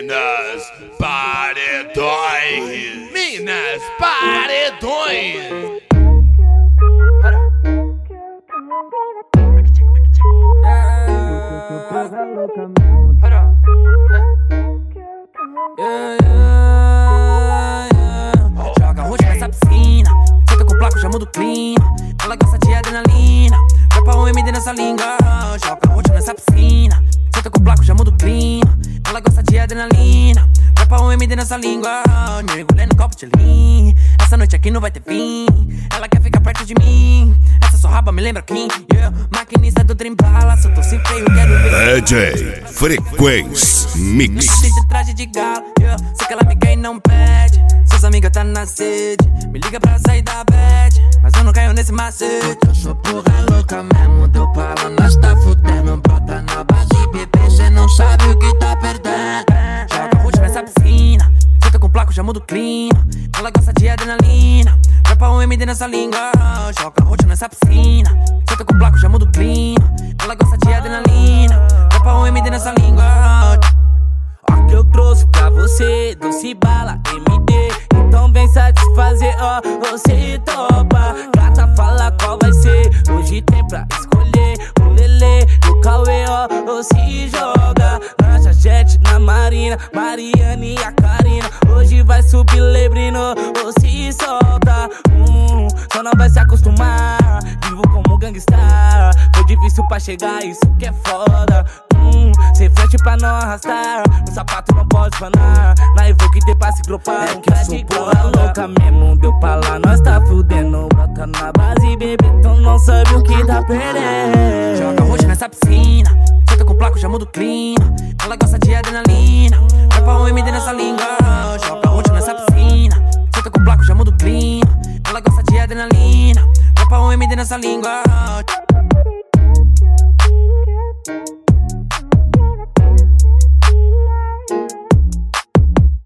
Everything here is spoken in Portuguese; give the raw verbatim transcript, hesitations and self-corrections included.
Minas Paredões. Minas Paredões. Yeah, yeah, yeah. Joga roxo nessa piscina, senta com placo, já muda o clima. Ela gosta de adrenalina, vai pra um M D nessa língua. Joga roxo nessa piscina, senta com placo, já muda o clima. Ela gosta de adrenalina, vai pra um M D nessa língua. Mergulhei no copo de lean, essa noite aqui não vai ter fim. Ela quer ficar perto de mim, essa sua raba me lembra quem? Yeah. Maquinista do trem bala, se eu tô sem freio, quero ver. D J Frequência Mix. De traje de galo, yeah. Sei que ela me quer e não pede. Suas amigas tá na sede, me liga pra sair da bad, mas eu não caio nesse macete. Eu sou porra louca mesmo, deu pala, nós tá fudendo. Brota na base, bebê, cê não sabe o que tá perdendo. Joga roxo nessa piscina, senta com placo, já muda o clima. Ela gosta de adrenalina, vai pra um M D nessa língua. Joga roxo nessa piscina, senta com placo, já muda o clima. Ela gosta de adrenalina, vai pra um M D nessa língua. Ó que eu trouxe pra você, doce bala, M D. Então vem satisfazer, ó, você topa. Gata, fala qual vai ser, hoje tem pra escolher. O Lelê e o Cauê, ó, ou se joga. Lancha jet na Marina, Mariana e a Karina. Hoje vai subir Lebrino, ou se solta. Hum, só não vai se acostumar, vivo como gangstar. Foi difícil pra chegar, isso que é foda. Hum, sem frente pra não arrastar, o sapato não pode fanar. Na Evoque tem pra se dropar. É que eu sou porra louca mesmo, deu pra lá, nós tá fudendo. Brota na base, bebê, então não sabe o que tá perdendo. Joga roxo nessa piscina, senta com placo, já muda o clima. Ela gosta de adrenalina, vai pra um M D nessa língua. Joga roxo nessa piscina, senta com placo, já muda o clima. Ela gosta de adrenalina, vai pra um M D nessa língua.